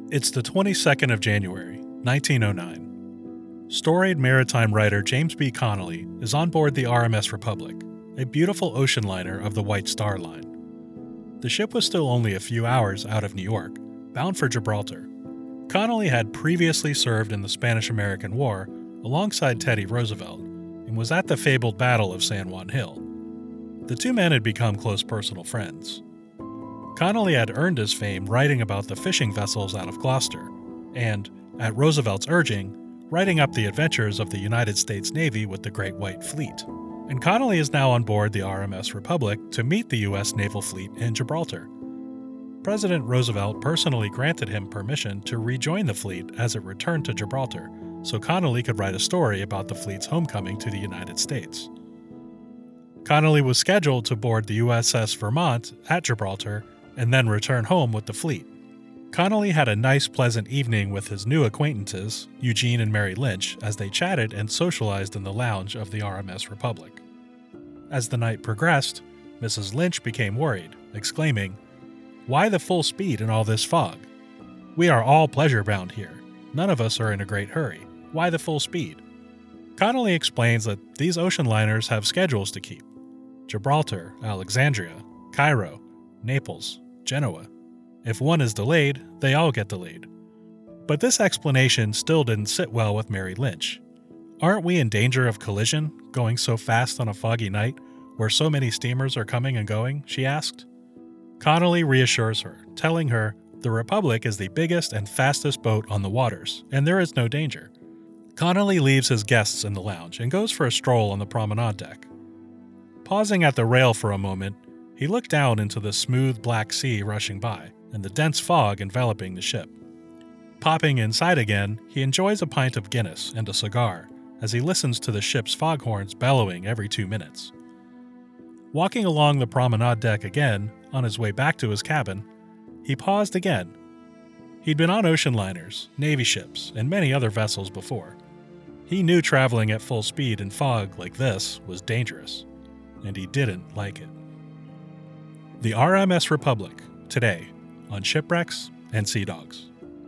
It's the 22nd of January, 1909. Storied maritime writer James B. Connolly is on board the RMS Republic, a beautiful ocean liner of the White Star Line. The ship was still only a few hours out of New York, bound for Gibraltar. Connolly had previously served in the Spanish-American War alongside Teddy Roosevelt and was at the fabled Battle of San Juan Hill. The two men had become close personal friends. Connolly had earned his fame writing about the fishing vessels out of Gloucester, and, at Roosevelt's urging, writing up the adventures of the United States Navy with the Great White Fleet. And Connolly is now on board the RMS Republic to meet the U.S. naval fleet in Gibraltar. President Roosevelt personally granted him permission to rejoin the fleet as it returned to Gibraltar, so Connolly could write a story about the fleet's homecoming to the United States. Connolly was scheduled to board the USS Vermont at Gibraltar and then return home with the fleet. Connolly had a nice, pleasant evening with his new acquaintances, Eugene and Mary Lynch, as they chatted and socialized in the lounge of the RMS Republic. As the night progressed, Mrs. Lynch became worried, exclaiming, "Why the full speed in all this fog? We are all pleasure-bound here. None of us are in a great hurry. Why the full speed?" Connolly explains that these ocean liners have schedules to keep. Gibraltar, Alexandria, Cairo, Naples, Genoa. If one is delayed, they all get delayed. But this explanation still didn't sit well with Mary Lynch. Aren't we in danger of collision, going so fast on a foggy night, where so many steamers are coming and going? She asked. Connolly reassures her, telling her the Republic is the biggest and fastest boat on the waters, and there is no danger. Connolly leaves his guests in the lounge and goes for a stroll on the promenade deck. Pausing at the rail for a moment, he looked down into the smooth black sea rushing by and the dense fog enveloping the ship. Popping inside again, he enjoys a pint of Guinness and a cigar as he listens to the ship's foghorns bellowing every 2 minutes. Walking along the promenade deck again, on his way back to his cabin, he paused again. He'd been on ocean liners, Navy ships, and many other vessels before. He knew traveling at full speed in fog like this was dangerous, and he didn't like it. The RMS Republic, today, on Shipwrecks and Sea Dogs.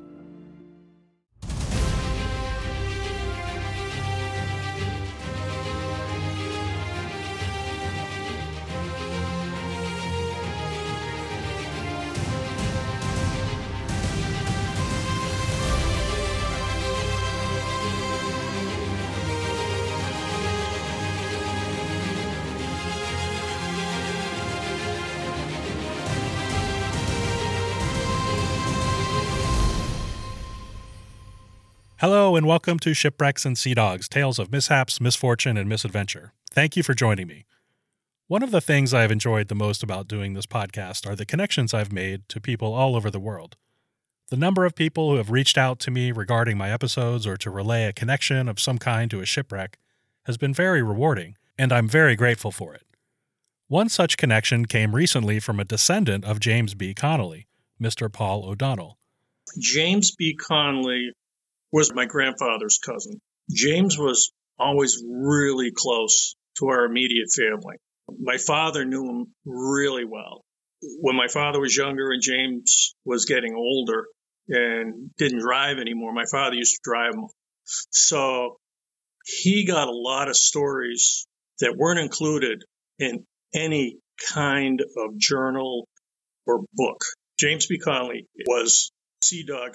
Hello and welcome to Shipwrecks and Sea Dogs, tales of mishaps, misfortune, and misadventure. Thank you for joining me. One of the things I've enjoyed the most about doing this podcast are the connections I've made to people all over the world. The number of people who have reached out to me regarding my episodes or to relay a connection of some kind to a shipwreck has been very rewarding, and I'm very grateful for it. One such connection came recently from a descendant of James B. Connolly, Mr. Paul O'Donnell. James B. Connolly was my grandfather's cousin. James was always really close to our immediate family. My father knew him really well. When my father was younger and James was getting older and didn't drive anymore, my father used to drive him. So he got a lot of stories that weren't included in any kind of journal or book. James B. Connolly was sea dog.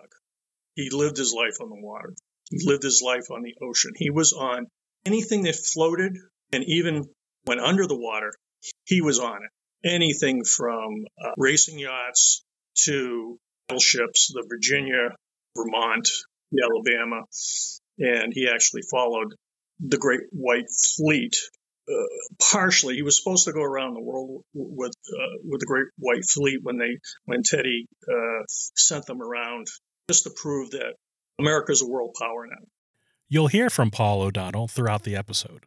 He lived his life on the water. He lived his life on the ocean. He was on anything that floated, and even went under the water, he was on it. Anything from racing yachts to battleships, the Virginia, Vermont, the Alabama, and he actually followed the Great White Fleet. Partially, he was supposed to go around the world with the Great White Fleet when Teddy sent them around, just to prove that America's a world power now. You'll hear from Paul O'Donnell throughout the episode.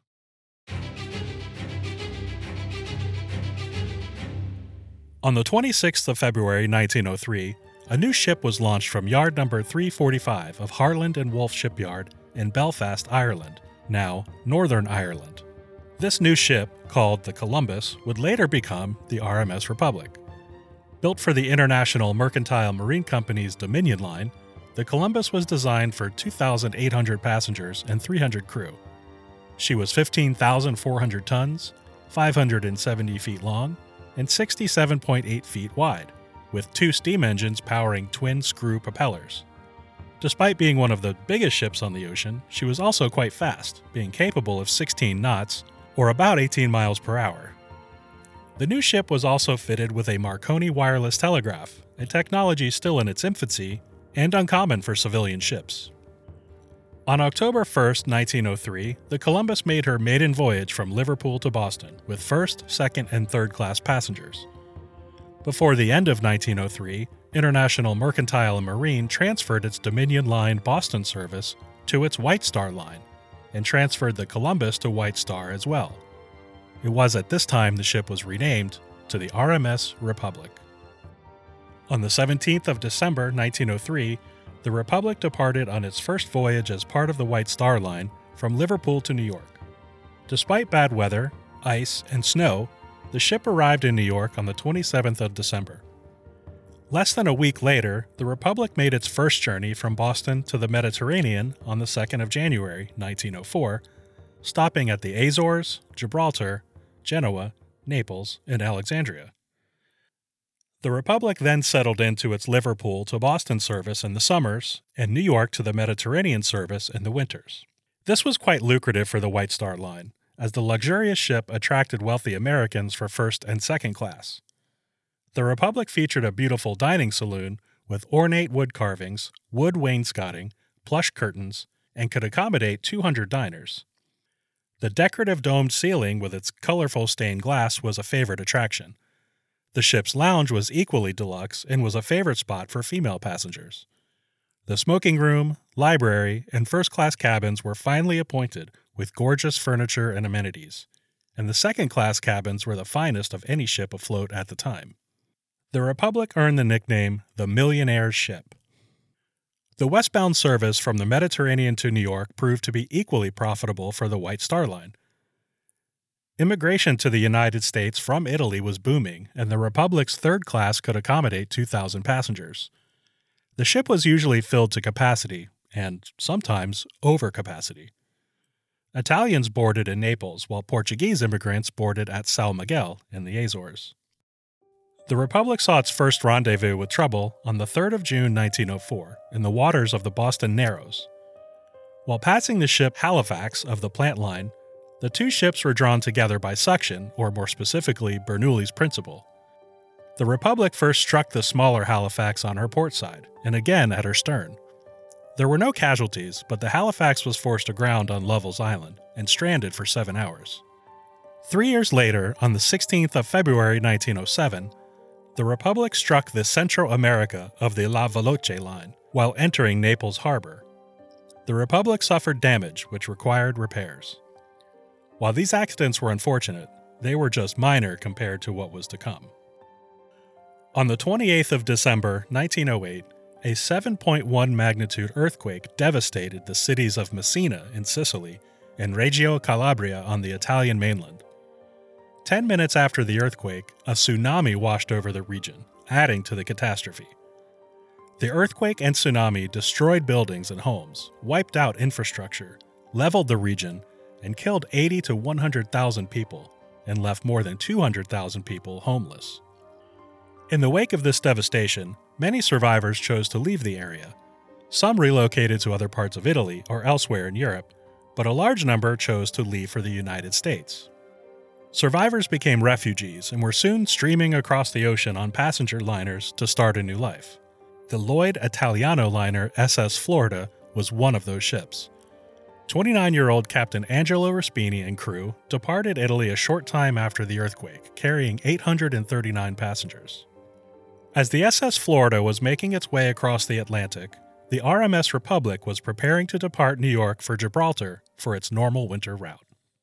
On the 26th of February 1903, a new ship was launched from yard number 345 of Harland and Wolff Shipyard in Belfast, Ireland, now Northern Ireland. This new ship, called the Columbus, would later become the RMS Republic. Built for the International Mercantile Marine Company's Dominion Line, the Columbus was designed for 2,800 passengers and 300 crew. She was 15,400 tons, 570 feet long, and 67.8 feet wide, with 2 steam engines powering twin-screw propellers. Despite being one of the biggest ships on the ocean, she was also quite fast, being capable of 16 knots, or about 18 miles per hour. The new ship was also fitted with a Marconi wireless telegraph, a technology still in its infancy and uncommon for civilian ships. On October 1, 1903, the Columbus made her maiden voyage from Liverpool to Boston with first, second, and third class passengers. Before the end of 1903, International Mercantile and Marine transferred its Dominion Line Boston service to its White Star Line, and transferred the Columbus to White Star as well. It was at this time the ship was renamed to the RMS Republic. On the 17th of December 1903, the Republic departed on its first voyage as part of the White Star Line from Liverpool to New York. Despite bad weather, ice, and snow, the ship arrived in New York on the 27th of December. Less than a week later, the Republic made its first journey from Boston to the Mediterranean on the 2nd of January 1904, stopping at the Azores, Gibraltar, Genoa, Naples, and Alexandria. The Republic then settled into its Liverpool to Boston service in the summers and New York to the Mediterranean service in the winters. This was quite lucrative for the White Star Line, as the luxurious ship attracted wealthy Americans for first and second class. The Republic featured a beautiful dining saloon with ornate wood carvings, wood wainscoting, plush curtains, and could accommodate 200 diners. The decorative domed ceiling with its colorful stained glass was a favorite attraction. The ship's lounge was equally deluxe and was a favorite spot for female passengers. The smoking room, library, and first-class cabins were finely appointed with gorgeous furniture and amenities, and the second-class cabins were the finest of any ship afloat at the time. The Republic earned the nickname the Millionaire's Ship. The westbound service from the Mediterranean to New York proved to be equally profitable for the White Star Line. Immigration to the United States from Italy was booming, and the Republic's third class could accommodate 2,000 passengers. The ship was usually filled to capacity, and sometimes over capacity. Italians boarded in Naples, while Portuguese immigrants boarded at São Miguel in the Azores. The Republic saw its first rendezvous with trouble on the 3rd of June 1904 in the waters of the Boston Narrows. While passing the ship Halifax of the Plant Line, the two ships were drawn together by suction, or more specifically Bernoulli's principle. The Republic first struck the smaller Halifax on her port side, and again at her stern. There were no casualties, but the Halifax was forced aground on Lovell's Island and stranded for 7 hours. 3 years later, on the 16th of February 1907, the Republic struck the Centro America of the La Veloce line while entering Naples Harbor. The Republic suffered damage which required repairs. While these accidents were unfortunate, they were just minor compared to what was to come. On the 28th of December 1908, a 7.1 magnitude earthquake devastated the cities of Messina in Sicily and Reggio Calabria on the Italian mainland. 10 minutes after the earthquake, a tsunami washed over the region, adding to the catastrophe. The earthquake and tsunami destroyed buildings and homes, wiped out infrastructure, leveled the region, and killed 80 to 100,000 people, and left more than 200,000 people homeless. In the wake of this devastation, many survivors chose to leave the area. Some relocated to other parts of Italy or elsewhere in Europe, but a large number chose to leave for the United States. Survivors became refugees and were soon streaming across the ocean on passenger liners to start a new life. The Lloyd Italiano liner SS Florida was one of those ships. 29-year-old Captain Angelo Respini and crew departed Italy a short time after the earthquake, carrying 839 passengers. As the SS Florida was making its way across the Atlantic, the RMS Republic was preparing to depart New York for Gibraltar for its normal winter route.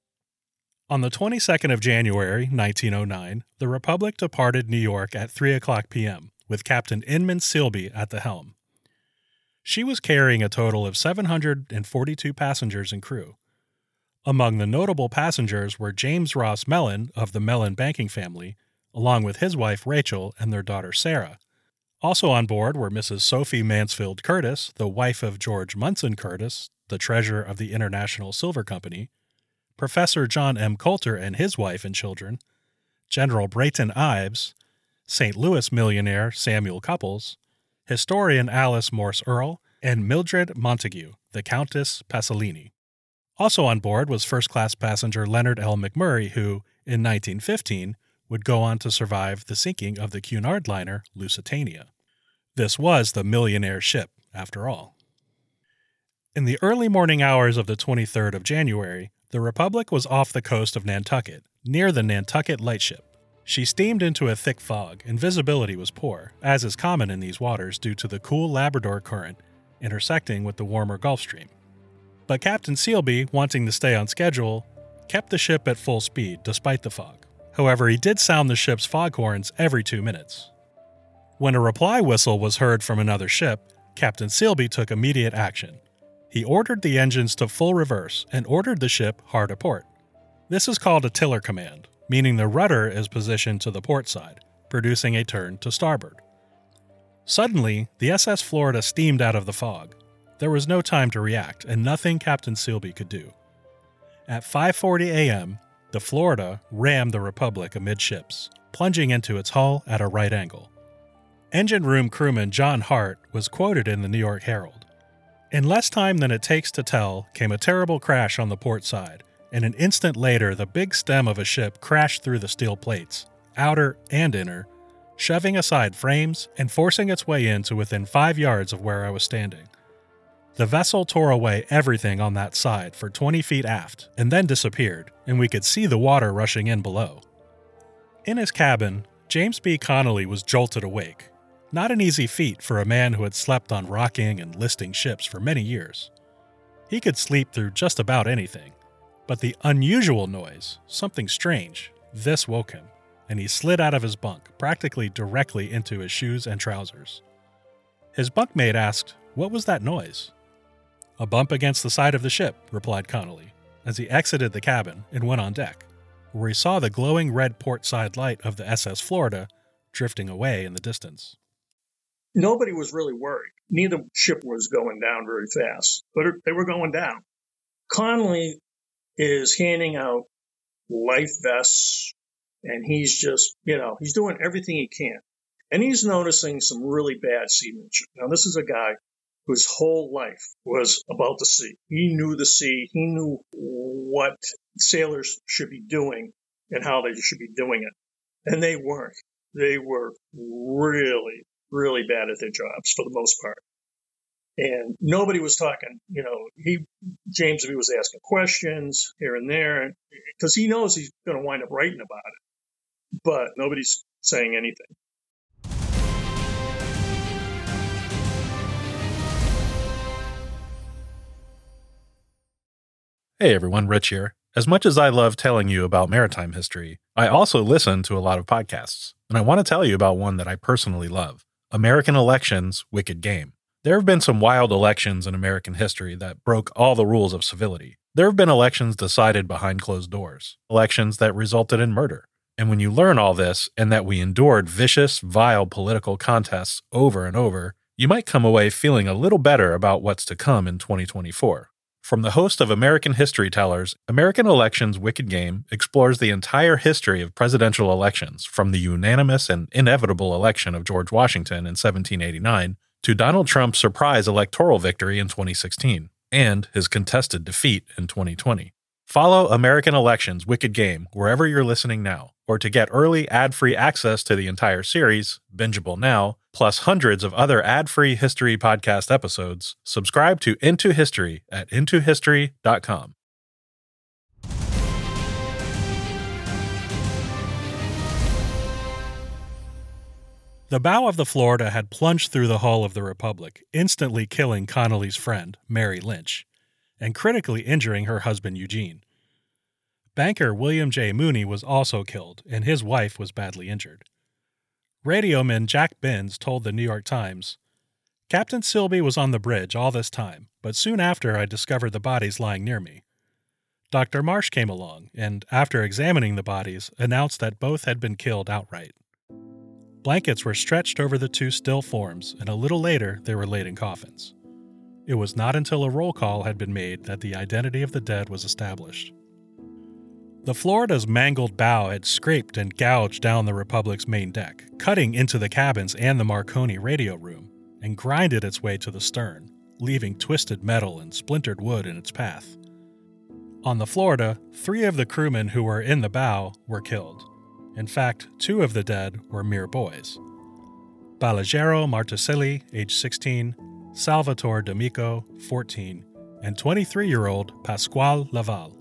On the 22nd of January, 1909, the Republic departed New York at 3 o'clock p.m., with Captain Inman Silby at the helm. She was carrying a total of 742 passengers and crew. Among the notable passengers were James Ross Mellon of the Mellon banking family, along with his wife Rachel and their daughter Sarah. Also on board were Mrs. Sophie Mansfield Curtis, the wife of George Munson Curtis, the treasurer of the International Silver Company, Professor John M. Coulter and his wife and children, General Brayton Ives, St. Louis millionaire Samuel Couples, historian Alice Morse Earle, and Mildred Montague, the Countess Pasolini. Also on board was first-class passenger Leonard L. McMurray, who, in 1915, would go on to survive the sinking of the Cunard liner Lusitania. This was the millionaire ship, after all. In the early morning hours of the 23rd of January, the Republic was off the coast of Nantucket, near the Nantucket Lightship. She steamed into a thick fog, and visibility was poor, as is common in these waters due to the cool Labrador Current intersecting with the warmer Gulf Stream. But Captain Sealby, wanting to stay on schedule, kept the ship at full speed despite the fog. However, he did sound the ship's foghorns every 2 minutes. When a reply whistle was heard from another ship, Captain Sealby took immediate action. He ordered the engines to full reverse and ordered the ship hard aport. This is called a tiller command, meaning the rudder is positioned to the port side, producing a turn to starboard. Suddenly, the SS Florida steamed out of the fog. There was no time to react, and nothing Captain Sealby could do. At 5:40 a.m., the Florida rammed the Republic amidships, plunging into its hull at a right angle. Engine room crewman John Hart was quoted in the New York Herald. In less time than it takes to tell came a terrible crash on the port side, and an instant later the big stem of a ship crashed through the steel plates, outer and inner, shoving aside frames and forcing its way in to within 5 yards of where I was standing. The vessel tore away everything on that side for 20 feet aft and then disappeared, and we could see the water rushing in below. In his cabin, James B. Connolly was jolted awake. Not an easy feat for a man who had slept on rocking and listing ships for many years. He could sleep through just about anything. But the unusual noise, something strange, this woke him, and he slid out of his bunk, practically directly into his shoes and trousers. His bunkmate asked, "What was that noise?" "A bump against the side of the ship," replied Connolly, as he exited the cabin and went on deck, where he saw the glowing red port side light of the SS Florida drifting away in the distance. Nobody was really worried. Neither ship was going down very fast, but they were going down. Connolly is handing out life vests, and he's just, he's doing everything he can. And he's noticing some really bad seamanship. Now, this is a guy whose whole life was about the sea. He knew the sea. He knew what sailors should be doing and how they should be doing it. And they weren't. They were really, really bad at their jobs for the most part. And nobody was talking, James was asking questions here and there because he knows he's going to wind up writing about it, but nobody's saying anything. Hey everyone, Rich here. As much as I love telling you about maritime history, I also listen to a lot of podcasts, and I want to tell you about one that I personally love, American Elections Wicked Game. There have been some wild elections in American history that broke all the rules of civility. There have been elections decided behind closed doors, elections that resulted in murder. And when you learn all this, and that we endured vicious, vile political contests over and over, you might come away feeling a little better about what's to come in 2024. From the host of American History Tellers, American Elections Wicked Game explores the entire history of presidential elections, from the unanimous and inevitable election of George Washington in 1789 to Donald Trump's surprise electoral victory in 2016, and his contested defeat in 2020. Follow American Elections Wicked Game wherever you're listening now, or to get early ad-free access to the entire series, bingeable now, plus hundreds of other ad-free history podcast episodes, subscribe to Into History at intohistory.com. The bow of the Florida had plunged through the hull of the Republic, instantly killing Connolly's friend, Mary Lynch, and critically injuring her husband Eugene. Banker William J. Mooney was also killed, and his wife was badly injured. Radioman Jack Binns told the New York Times, "Captain Sealby was on the bridge all this time, but soon after I discovered the bodies lying near me. Dr. Marsh came along and, after examining the bodies, announced that both had been killed outright. Blankets were stretched over the two still forms, and a little later they were laid in coffins. It was not until a roll call had been made that the identity of the dead was established. The Florida's mangled bow had scraped and gouged down the Republic's main deck, cutting into the cabins and the Marconi radio room, and grinded its way to the stern, leaving twisted metal and splintered wood in its path. On the Florida, 3 of the crewmen who were in the bow were killed. In fact, 2 of the dead were mere boys. Balaguero Martuselli, age 16, Salvatore D'Amico, 14, and 23-year-old Pascual Laval.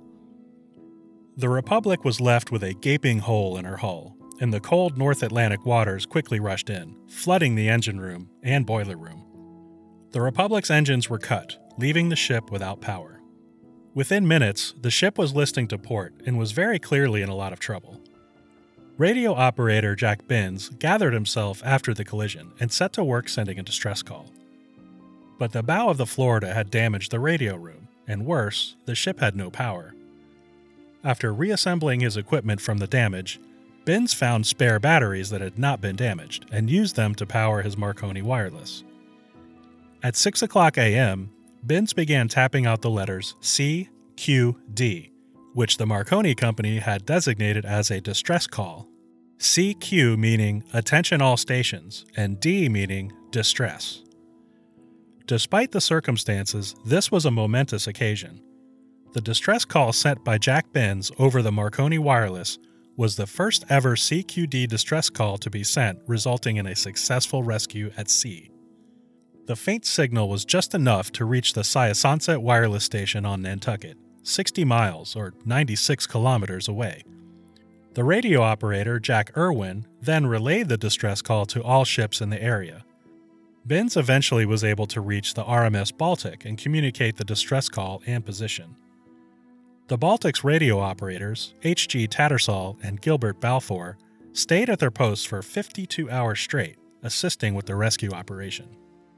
The Republic was left with a gaping hole in her hull, and the cold North Atlantic waters quickly rushed in, flooding the engine room and boiler room. The Republic's engines were cut, leaving the ship without power. Within minutes, the ship was listing to port and was very clearly in a lot of trouble. Radio operator Jack Binns gathered himself after the collision and set to work sending a distress call. But the bow of the Florida had damaged the radio room, and worse, the ship had no power. After reassembling his equipment from the damage, Binns found spare batteries that had not been damaged and used them to power his Marconi wireless. At 6 o'clock a.m., Binns began tapping out the letters C, Q, D, which the Marconi Company had designated as a distress call, CQ meaning Attention All Stations, and D meaning Distress. Despite the circumstances, this was a momentous occasion. The distress call sent by Jack Binns over the Marconi wireless was the first ever CQD distress call to be sent, resulting in a successful rescue at sea. The faint signal was just enough to reach the Siasonset wireless station on Nantucket, 60 miles or 96 kilometers away. The radio operator, Jack Irwin, then relayed the distress call to all ships in the area. Binns eventually was able to reach the RMS Baltic and communicate the distress call and position. The Baltic's radio operators, H.G. Tattersall and Gilbert Balfour, stayed at their posts for 52 hours straight, assisting with the rescue operation.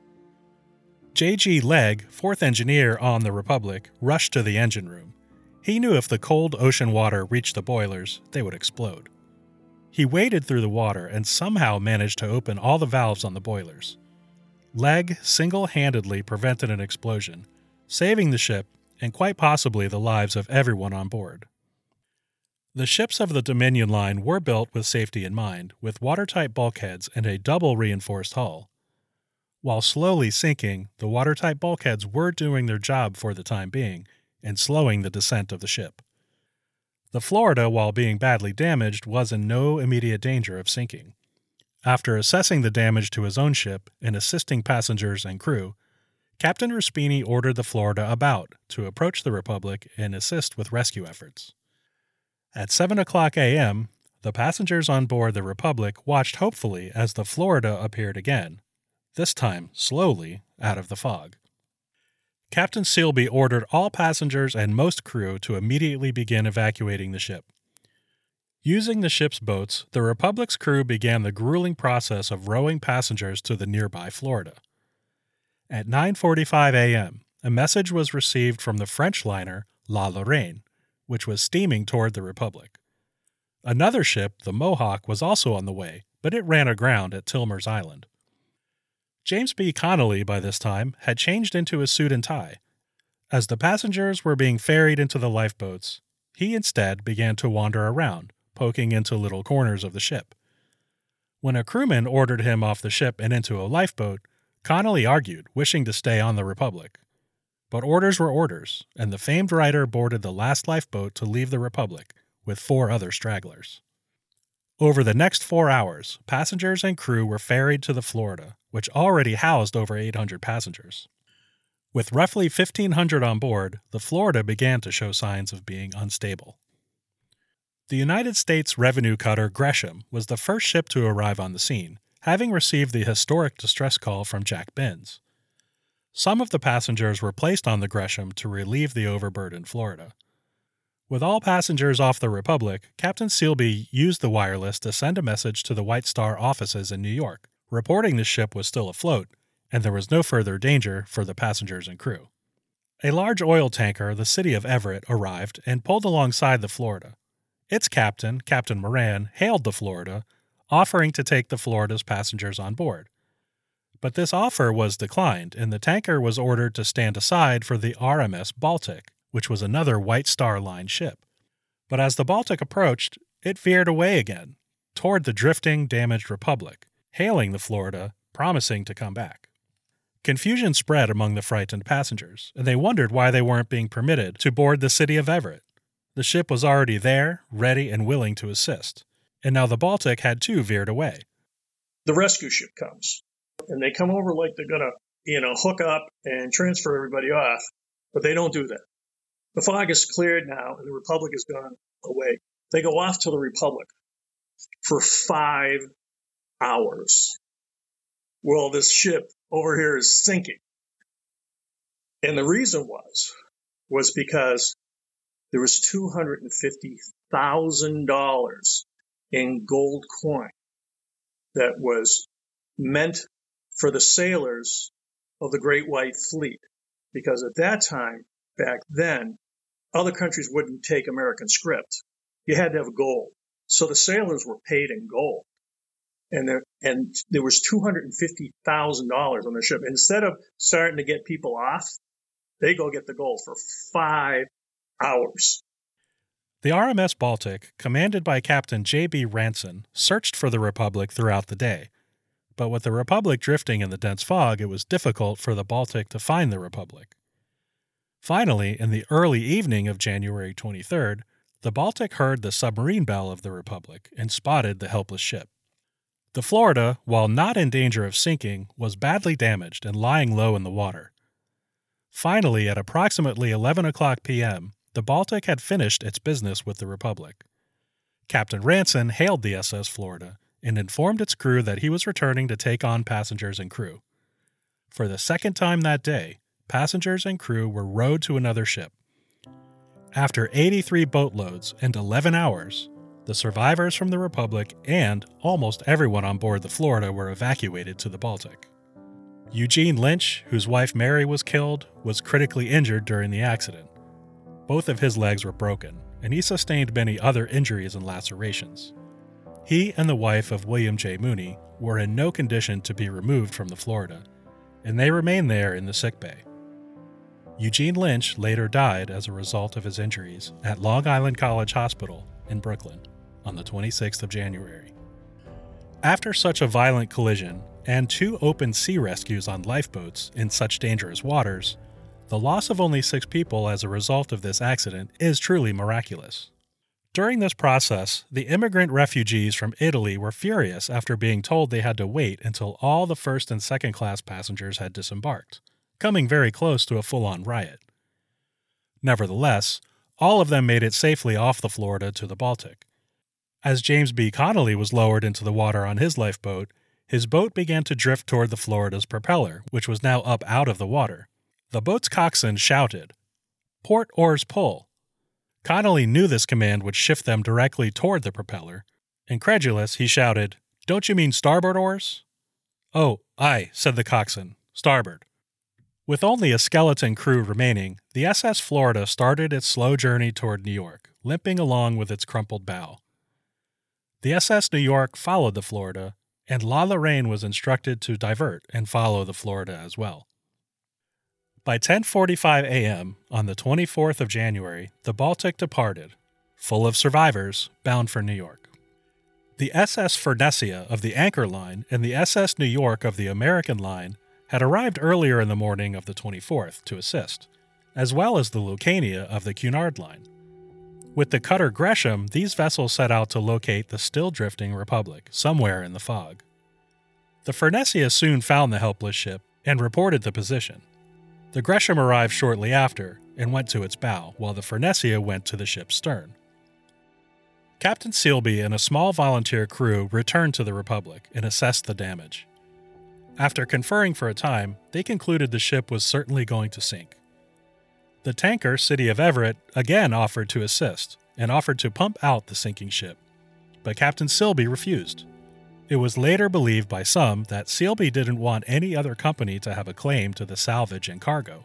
J.G. Legg, 4th engineer on the Republic, rushed to the engine room. He knew if the cold ocean water reached the boilers, they would explode. He waded through the water and somehow managed to open all the valves on the boilers. Legg single-handedly prevented an explosion, saving the ship and quite possibly the lives of everyone on board. The ships of the Dominion line were built with safety in mind, with watertight bulkheads and a double-reinforced hull. While slowly sinking, the watertight bulkheads were doing their job for the time being and slowing the descent of the ship. The Florida, while being badly damaged, was in no immediate danger of sinking. After assessing the damage to his own ship and assisting passengers and crew, Captain Ruspini ordered the Florida about to approach the Republic and assist with rescue efforts. At 7 o'clock a.m., the passengers on board the Republic watched hopefully as the Florida appeared again, this time slowly out of the fog. Captain Sealby ordered all passengers and most crew to immediately begin evacuating the ship. Using the ship's boats, the Republic's crew began the grueling process of rowing passengers to the nearby Florida. At 9:45 a.m., a message was received from the French liner La Lorraine, which was steaming toward the Republic. Another ship, the Mohawk, was also on the way, but it ran aground at Tilmer's Island. James B. Connolly, by this time, had changed into a suit and tie. As the passengers were being ferried into the lifeboats, he instead began to wander around, poking into little corners of the ship. When a crewman ordered him off the ship and into a lifeboat, Connolly argued, wishing to stay on the Republic. But orders were orders, and the famed writer boarded the last lifeboat to leave the Republic, with 4 other stragglers. Over the next 4 hours, passengers and crew were ferried to the Florida, which already housed over 800 passengers. With roughly 1,500 on board, the Florida began to show signs of being unstable. The United States revenue cutter Gresham was the first ship to arrive on the scene, having received the historic distress call from Jack Binns. Some of the passengers were placed on the Gresham to relieve the overburdened Florida. With all passengers off the Republic, Captain Sealby used the wireless to send a message to the White Star offices in New York, reporting the ship was still afloat, and there was no further danger for the passengers and crew. A large oil tanker, the City of Everett, arrived and pulled alongside the Florida. Its captain, Captain Moran, hailed the Florida, offering to take the Florida's passengers on board. But this offer was declined, and the tanker was ordered to stand aside for the RMS Baltic, which was another White Star Line ship. But as the Baltic approached, it veered away again, toward the drifting, damaged Republic, hailing the Florida, promising to come back. Confusion spread among the frightened passengers, and they wondered why they weren't being permitted to board the City of Everett. The ship was already there, ready and willing to assist, and now the Baltic had too veered away. The rescue ship comes, and they come over like they're going to, hook up and transfer everybody off, but they don't do that. The fog is cleared now, and the Republic has gone away. They go off to the Republic for 5 hours. Well, this ship over here is sinking. And the reason was because there was $250,000 in gold coin that was meant for the sailors of the Great White Fleet. Because at that time, back then, other countries wouldn't take American script. You had to have gold. So the sailors were paid in gold. And there was $250,000 on the ship. Instead of starting to get people off, they go get the gold for 5 hours. The RMS Baltic, commanded by Captain J.B. Ranson, searched for the Republic throughout the day. But with the Republic drifting in the dense fog, it was difficult for the Baltic to find the Republic. Finally, in the early evening of January 23rd, the Baltic heard the submarine bell of the Republic and spotted the helpless ship. The Florida, while not in danger of sinking, was badly damaged and lying low in the water. Finally, at approximately 11 o'clock p.m., the Baltic had finished its business with the Republic. Captain Ranson hailed the SS Florida and informed its crew that he was returning to take on passengers and crew. For the second time that day, passengers and crew were rowed to another ship. After 83 boatloads and 11 hours, the survivors from the Republic and almost everyone on board the Florida were evacuated to the Baltic. Eugene Lynch, whose wife Mary was killed, was critically injured during the accident. Both of his legs were broken, and he sustained many other injuries and lacerations. He and the wife of William J. Mooney were in no condition to be removed from the Florida, and they remained there in the sickbay. Eugene Lynch later died as a result of his injuries at Long Island College Hospital in Brooklyn on the 26th of January. After such a violent collision and 2 open sea rescues on lifeboats in such dangerous waters, the loss of only 6 people as a result of this accident is truly miraculous. During this process, the immigrant refugees from Italy were furious after being told they had to wait until all the first and second class passengers had disembarked, coming very close to a full-on riot. Nevertheless, all of them made it safely off the Florida to the Baltic. As James B. Connolly was lowered into the water on his lifeboat, his boat began to drift toward the Florida's propeller, which was now up out of the water. The boat's coxswain shouted, "Port oars pull." Connolly knew this command would shift them directly toward the propeller. Incredulous, he shouted, "Don't you mean starboard oars?" "Oh, aye," said the coxswain, "starboard." With only a skeleton crew remaining, the SS Florida started its slow journey toward New York, limping along with its crumpled bow. The SS New York followed the Florida, and La Lorraine was instructed to divert and follow the Florida as well. By 10:45 a.m. on the 24th of January, the Baltic departed, full of survivors, bound for New York. The SS Furnesia of the Anchor Line and the SS New York of the American Line had arrived earlier in the morning of the 24th to assist, as well as the Lucania of the Cunard Line. With the cutter Gresham, these vessels set out to locate the still drifting Republic somewhere in the fog. The Furnesia soon found the helpless ship and reported the position. The Gresham arrived shortly after and went to its bow, while the Furnesia went to the ship's stern. Captain Sealby and a small volunteer crew returned to the Republic and assessed the damage. After conferring for a time, they concluded the ship was certainly going to sink. The tanker City of Everett again offered to assist and offered to pump out the sinking ship, but Captain Sealby refused. It was later believed by some that Sealby didn't want any other company to have a claim to the salvage and cargo.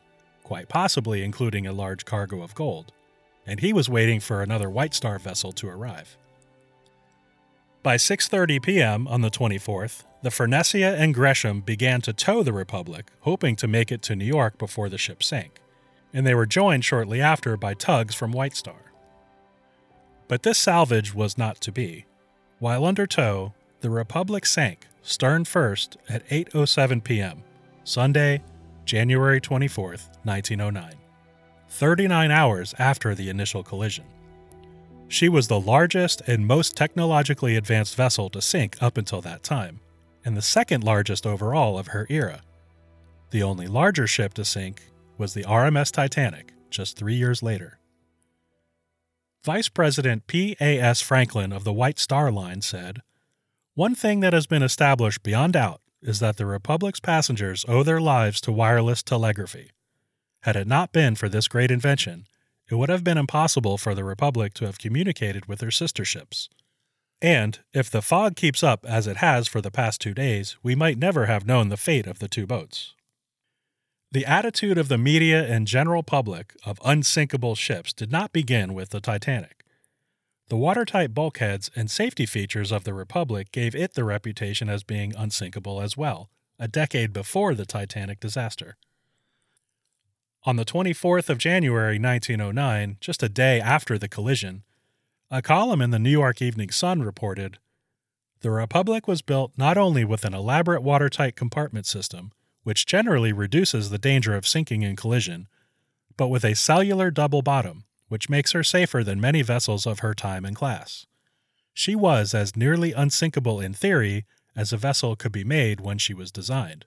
quite possibly including a large cargo of gold, and he was waiting for another White Star vessel to arrive. By 6:30 p.m. on the 24th, the Furnesia and Gresham began to tow the Republic, hoping to make it to New York before the ship sank, and they were joined shortly after by tugs from White Star. But this salvage was not to be. While under tow, the Republic sank, stern first, at 8:07 p.m., Sunday, January 24, 1909, 39 hours after the initial collision. She was the largest and most technologically advanced vessel to sink up until that time, and the second largest overall of her era. The only larger ship to sink was the RMS Titanic, just 3 years later. Vice President P.A.S. Franklin of the White Star Line said, "One thing that has been established beyond doubt is that the Republic's passengers owe their lives to wireless telegraphy. Had it not been for this great invention, it would have been impossible for the Republic to have communicated with her sister ships. And, if the fog keeps up as it has for the past 2 days, we might never have known the fate of the two boats." The attitude of the media and general public of unsinkable ships did not begin with the Titanic. The watertight bulkheads and safety features of the Republic gave it the reputation as being unsinkable as well, a decade before the Titanic disaster. On the 24th of January 1909, just a day after the collision, a column in the New York Evening Sun reported, "The Republic was built not only with an elaborate watertight compartment system, which generally reduces the danger of sinking in collision, but with a cellular double bottom, which makes her safer than many vessels of her time and class. She was as nearly unsinkable in theory as a vessel could be made when she was designed."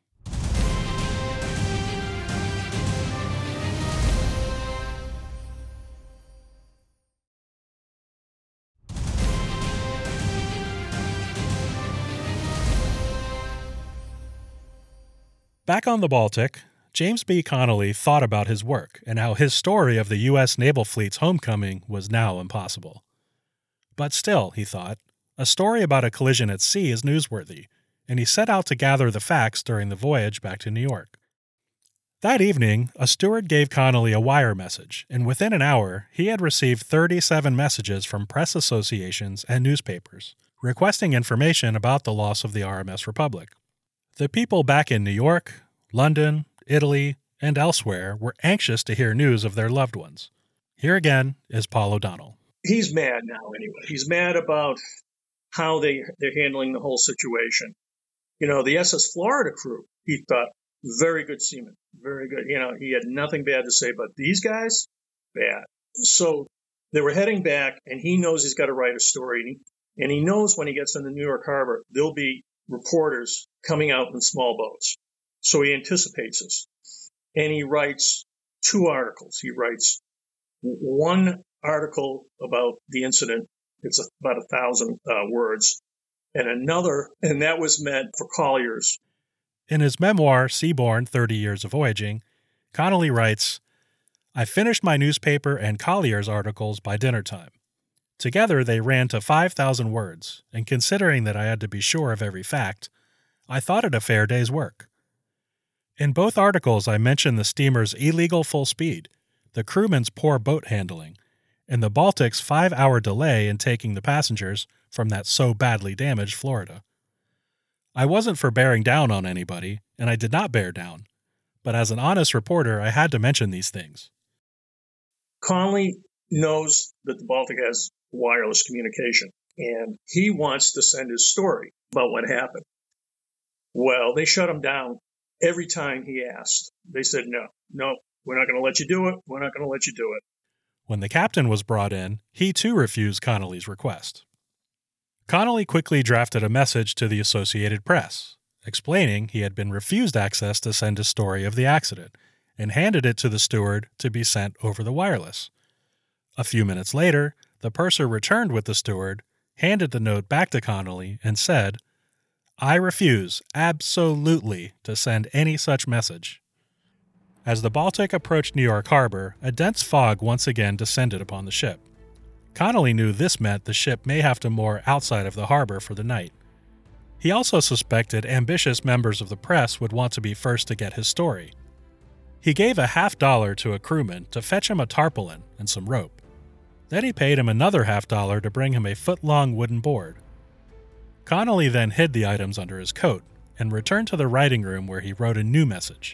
Back on the Baltic, James B. Connolly thought about his work and how his story of the U.S. Naval Fleet's homecoming was now impossible. But still, he thought, a story about a collision at sea is newsworthy, and he set out to gather the facts during the voyage back to New York. That evening, a steward gave Connolly a wire message, and within an hour, he had received 37 messages from press associations and newspapers, requesting information about the loss of the RMS Republic. The people back in New York, London, Italy, and elsewhere were anxious to hear news of their loved ones. Here again is Paul O'Donnell. He's mad now anyway. He's mad about how they're handling the whole situation. The SS Florida crew, he thought, very good seamen, very good. He had nothing bad to say, but these guys, bad. So they were heading back, and he knows he's got to write a story. And he knows when he gets into New York Harbor, there'll be reporters coming out in small boats. So he anticipates this. And he writes 2 articles. He writes one article about the incident. It's about 1,000 words. And another, and that was meant for colliers. In his memoir, Seaborn, 30 Years of Voyaging, Connolly writes, "I finished my newspaper and colliers articles by dinner time. Together they ran to 5,000 words, and considering that I had to be sure of every fact, I thought it a fair day's work. In both articles I mentioned the steamer's illegal full speed, the crewman's poor boat handling, and the Baltic's 5-hour delay in taking the passengers from that so badly damaged Florida. I wasn't for bearing down on anybody, and I did not bear down, but as an honest reporter I had to mention these things." Connolly knows that the Baltic has wireless communication, and he wants to send his story about what happened. Well, they shut him down every time he asked. They said, no, we're not going to let you do it. We're not going to let you do it. When the captain was brought in, he too refused Connolly's request. Connolly quickly drafted a message to the Associated Press, explaining he had been refused access to send his story of the accident, and handed it to the steward to be sent over the wireless. A few minutes later, the purser returned with the steward, handed the note back to Connolly, and said, "I refuse, absolutely, to send any such message." As the Baltic approached New York Harbor, a dense fog once again descended upon the ship. Connolly knew this meant the ship may have to moor outside of the harbor for the night. He also suspected ambitious members of the press would want to be first to get his story. He gave a $50 to a crewman to fetch him a tarpaulin and some rope. Then he paid him another $50 to bring him a foot-long wooden board. Connolly then hid the items under his coat and returned to the writing room where he wrote a new message.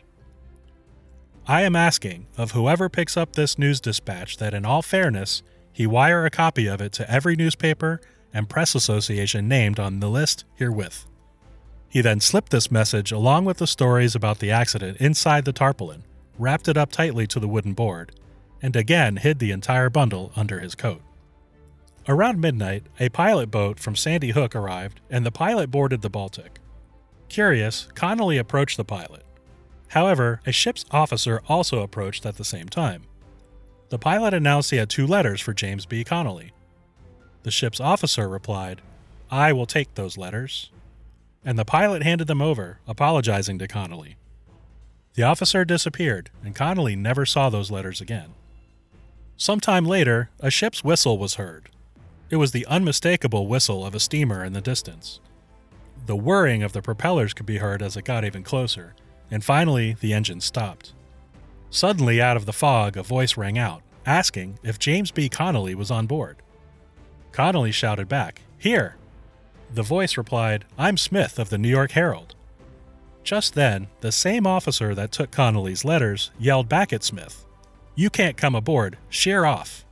I am asking of whoever picks up this news dispatch that in all fairness, he wire a copy of it to every newspaper and press association named on the list herewith. He then slipped this message along with the stories about the accident inside the tarpaulin, wrapped it up tightly to the wooden board, and again hid the entire bundle under his coat. Around midnight, a pilot boat from Sandy Hook arrived, and the pilot boarded the Baltic. Curious, Connolly approached the pilot. However, a ship's officer also approached at the same time. The pilot announced he had 2 letters for James B. Connolly. The ship's officer replied, "I will take those letters," and the pilot handed them over, apologizing to Connolly. The officer disappeared, and Connolly never saw those letters again. Sometime later, a ship's whistle was heard. It was the unmistakable whistle of a steamer in the distance. The whirring of the propellers could be heard as it got even closer, and finally the engine stopped. Suddenly, out of the fog, a voice rang out, asking if James B. Connolly was on board. Connolly shouted back, "Here!" The voice replied, "I'm Smith of the New York Herald." Just then, the same officer that took Connolly's letters yelled back at Smith, "You can't come aboard, sheer off."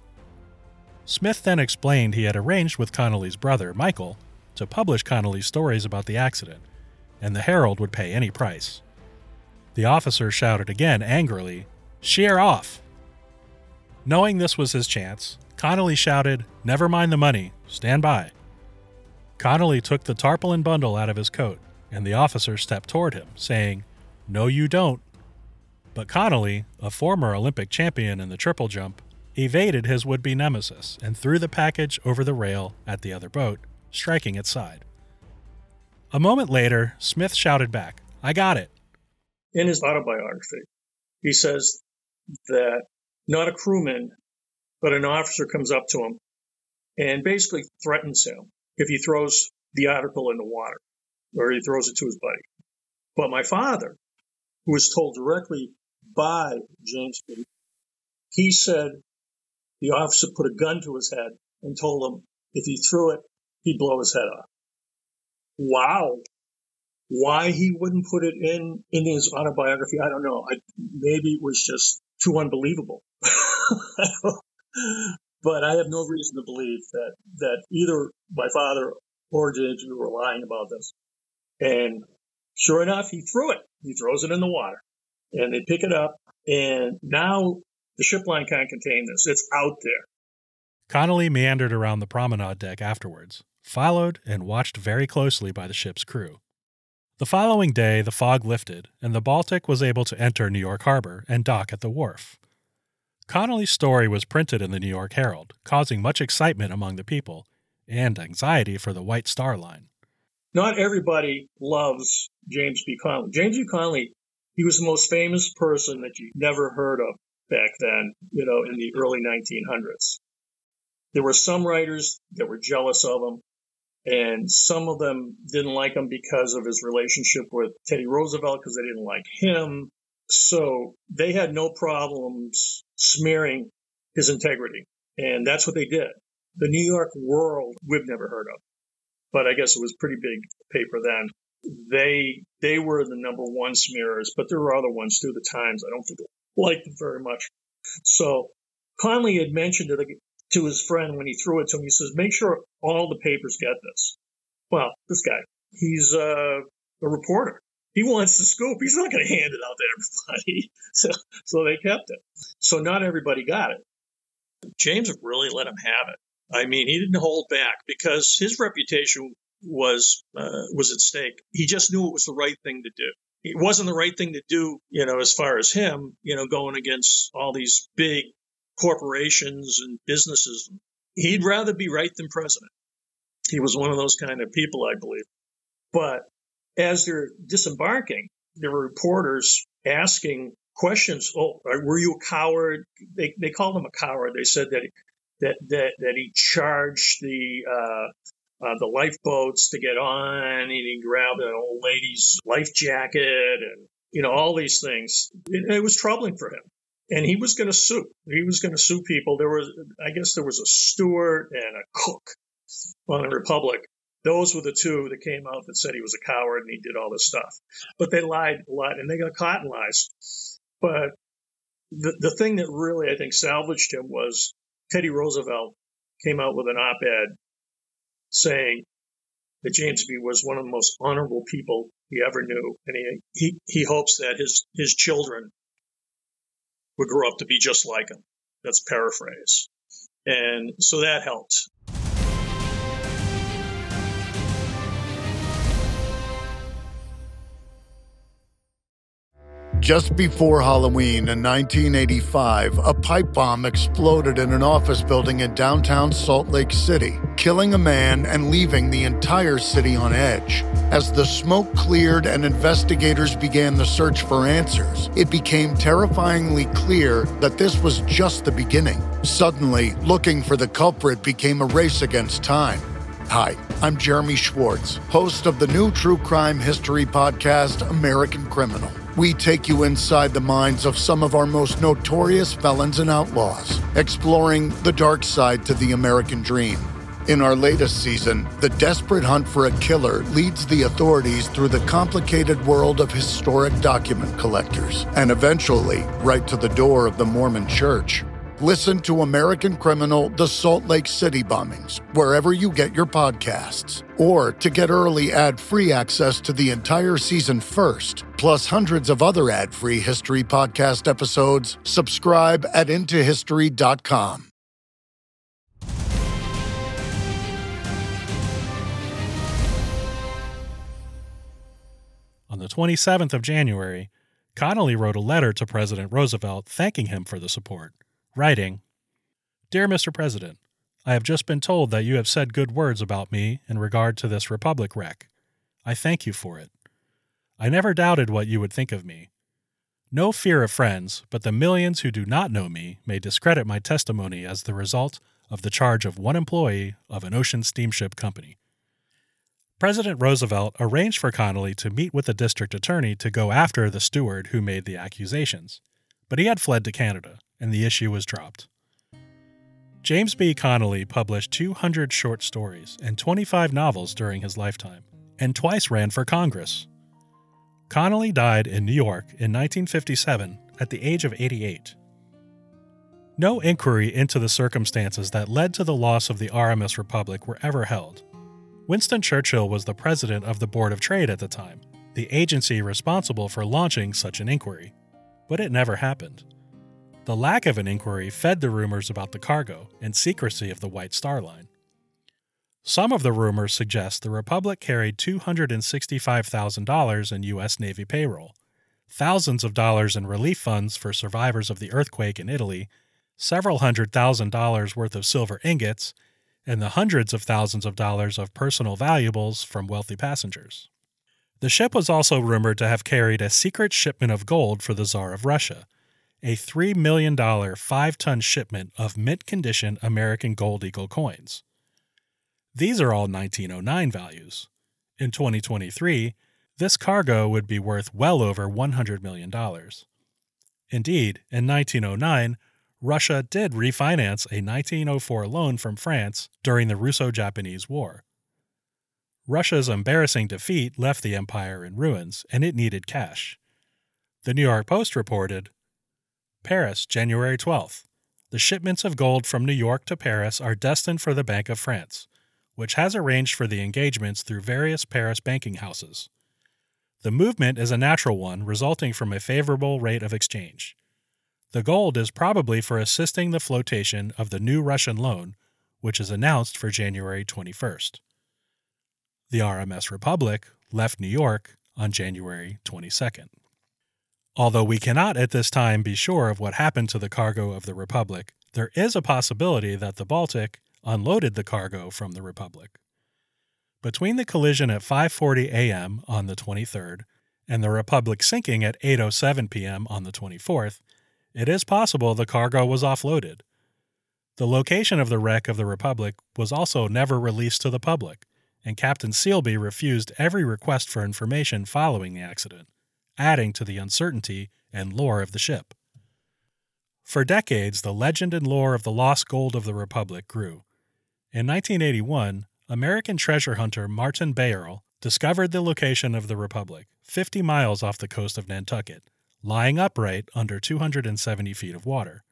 Smith then explained he had arranged with Connolly's brother, Michael, to publish Connolly's stories about the accident, and the Herald would pay any price. The officer shouted again angrily, "Sheer off!" Knowing this was his chance, Connolly shouted, "Never mind the money, stand by." Connolly took the tarpaulin bundle out of his coat, and the officer stepped toward him, saying, "No, you don't." But Connolly, a former Olympic champion in the triple jump, evaded his would-be nemesis and threw the package over the rail at the other boat, striking its side. A moment later, Smith shouted back, "I got it." In his autobiography, he says that not a crewman, but an officer comes up to him and basically threatens him if he throws the article in the water or he throws it to his buddy. But my father, who was told directly by James B., he said the officer put a gun to his head and told him if he threw it, he'd blow his head off. Wow. Why he wouldn't put it in his autobiography, I don't know. Maybe it was just too unbelievable. But I have no reason to believe that either my father or James were lying about this. And sure enough, he threw it. He throws it in the water. And they pick it up. And now the ship line can't contain this. It's out there. Connolly meandered around the promenade deck afterwards, followed and watched very closely by the ship's crew. The following day, the fog lifted, and the Baltic was able to enter New York Harbor and dock at the wharf. Connolly's story was printed in the New York Herald, causing much excitement among the people and anxiety for the White Star Line. Not everybody loves James B. Connolly. James B. Connolly, he was the most famous person that you never heard of back then, in the early 1900s. There were some writers that were jealous of him, and some of them didn't like him because of his relationship with Teddy Roosevelt, because they didn't like him. So they had no problems smearing his integrity. And that's what they did. The New York World, we've never heard of. But I guess it was pretty big paper then. They were the number one smearers, but there were other ones too. The Times, I don't think they liked them very much. So Connolly had mentioned it to his friend when he threw it to him. He says, make sure all the papers get this. Well, this guy, he's a reporter. He wants the scoop. He's not going to hand it out to everybody. So they kept it. So not everybody got it. James really let him have it. I mean, he didn't hold back because his reputation was at stake. He just knew it was the right thing to do. It wasn't the right thing to do, as far as him, going against all these big corporations and businesses. He'd rather be right than president. He was one of those kind of people, I believe. But as they're disembarking, there were reporters asking questions. Oh, were you a coward? They called him a coward. They said that he charged the lifeboats to get on, and he grabbed an old lady's life jacket, all these things. It was troubling for him. And he was going to sue. He was going to sue people. There was a steward and a cook on the Republic. Those were the two that came out that said he was a coward and he did all this stuff. But they lied, and they got caught in lies. But the thing that really, I think, salvaged him was Teddy Roosevelt came out with an op-ed saying that James B. was one of the most honorable people he ever knew. And he hopes that his children would grow up to be just like him. That's paraphrase. And so that helped. Just before Halloween in 1985, a pipe bomb exploded in an office building in downtown Salt Lake City, killing a man and leaving the entire city on edge. As the smoke cleared and investigators began the search for answers, it became terrifyingly clear that this was just the beginning. Suddenly, looking for the culprit became a race against time. Hi, I'm Jeremy Schwartz, host of the new true crime history podcast, American Criminal. We take you inside the minds of some of our most notorious felons and outlaws, exploring the dark side to the American dream. In our latest season, the desperate hunt for a killer leads the authorities through the complicated world of historic document collectors, and eventually right to the door of the Mormon Church. Listen to American Criminal: The Salt Lake City Bombings, wherever you get your podcasts. Or to get early ad-free access to the entire season first, plus hundreds of other ad-free history podcast episodes, subscribe at intohistory.com. On the 27th of January, Connally wrote a letter to President Roosevelt thanking him for the support, writing, "Dear Mr. President, I have just been told that you have said good words about me in regard to this Republic wreck. I thank you for it. I never doubted what you would think of me. No fear of friends, but the millions who do not know me may discredit my testimony as the result of the charge of one employee of an ocean steamship company." President Roosevelt arranged for Connally to meet with the district attorney to go after the steward who made the accusations, but he had fled to Canada, and the issue was dropped. James B. Connally published 200 short stories and 25 novels during his lifetime, and twice ran for Congress. Connally died in New York in 1957 at the age of 88. No inquiry into the circumstances that led to the loss of the RMS Republic were ever held. Winston Churchill was the president of the Board of Trade at the time, the agency responsible for launching such an inquiry, but it never happened. The lack of an inquiry fed the rumors about the cargo and secrecy of the White Star Line. Some of the rumors suggest the Republic carried $265,000 in U.S. Navy payroll, thousands of dollars in relief funds for survivors of the earthquake in Italy, several $100,000 worth of silver ingots, and the hundreds of thousands of dollars of personal valuables from wealthy passengers. The ship was also rumored to have carried a secret shipment of gold for the Tsar of Russia, a $3 million 5-ton shipment of mint-condition American Gold Eagle coins. These are all 1909 values. In 2023, this cargo would be worth well over $100 million. Indeed, in 1909, Russia did refinance a 1904 loan from France during the Russo-Japanese War. Russia's embarrassing defeat left the empire in ruins, and it needed cash. The New York Post reported, Paris, January 12th. The shipments of gold from New York to Paris are destined for the Bank of France, which has arranged for the engagements through various Paris banking houses. The movement is a natural one resulting from a favorable rate of exchange. The gold is probably for assisting the flotation of the new Russian loan, which is announced for January 21st. The RMS Republic left New York on January 22nd. Although we cannot at this time be sure of what happened to the cargo of the Republic, there is a possibility that the Baltic unloaded the cargo from the Republic. Between the collision at 5:40 a.m. on the 23rd and the Republic sinking at 8:07 p.m. on the 24th, it is possible the cargo was offloaded. The location of the wreck of the Republic was also never released to the public, and Captain Sealby refused every request for information following the accident, adding to the uncertainty and lore of the ship. For decades, the legend and lore of the lost gold of the Republic grew. In 1981, American treasure hunter Martin Bayerl discovered the location of the Republic, 50 miles off the coast of Nantucket, lying upright under 270 feet of water.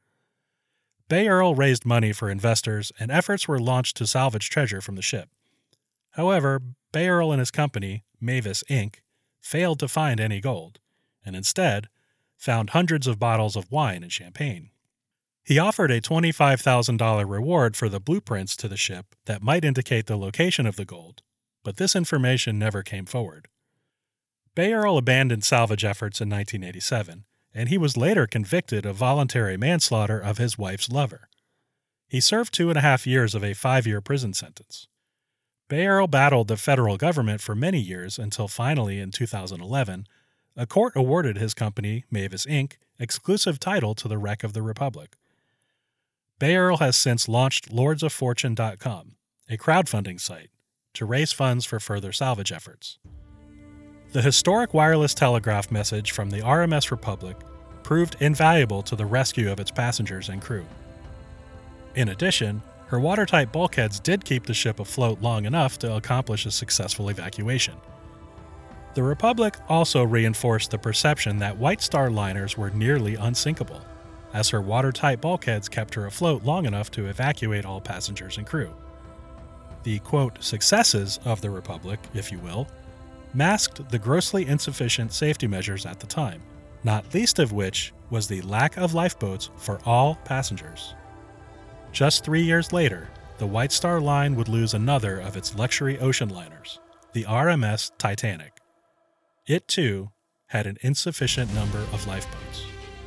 Bayerl raised money for investors, and efforts were launched to salvage treasure from the ship. However, Bayerl and his company, Mavis Inc., failed to find any gold, and instead found hundreds of bottles of wine and champagne. He offered a $25,000 reward for the blueprints to the ship that might indicate the location of the gold, but this information never came forward. Bayerl abandoned salvage efforts in 1987, and he was later convicted of voluntary manslaughter of his wife's lover. He served 2.5 years of a 5-year prison sentence. Bayerl battled the federal government for many years until finally, in 2011, a court awarded his company, Mavis Inc., exclusive title to the wreck of the Republic. Bayerl has since launched lordsoffortune.com, a crowdfunding site, to raise funds for further salvage efforts. The historic wireless telegraph message from the RMS Republic proved invaluable to the rescue of its passengers and crew. In addition, her watertight bulkheads did keep the ship afloat long enough to accomplish a successful evacuation. The Republic also reinforced the perception that White Star liners were nearly unsinkable, as her watertight bulkheads kept her afloat long enough to evacuate all passengers and crew. The, quote, successes of the Republic, if you will, masked the grossly insufficient safety measures at the time, not least of which was the lack of lifeboats for all passengers. Just 3 years later, the White Star Line would lose another of its luxury ocean liners, the RMS Titanic. It, too, had an insufficient number of lifeboats.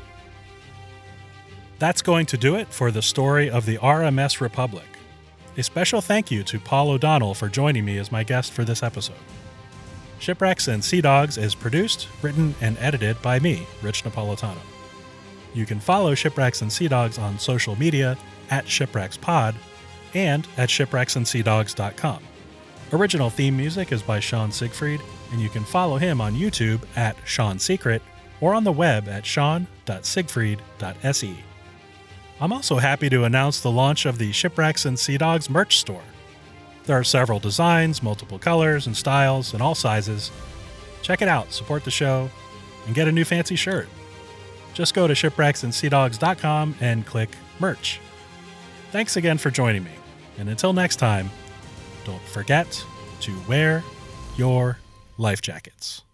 That's going to do it for the story of the RMS Republic. A special thank you to Paul O'Donnell for joining me as my guest for this episode. Shipwrecks and Sea Dogs is produced, written, and edited by me, Rich Napolitano. You can follow Shipwrecks and Sea Dogs on social media at ShipwrecksPod and at shipwrecksandseadogs.com. Original theme music is by Sean Siegfried, and you can follow him on YouTube at Sean Secret or on the web at sean.siegfried.se. I'm also happy to announce the launch of the Shipwrecks and Sea Dogs merch store. There are several designs, multiple colors and styles, and all sizes. Check it out, support the show, and get a new fancy shirt. Just go to shipwrecksandseadogs.com and click merch. Thanks again for joining me, and until next time, don't forget to wear your life jackets.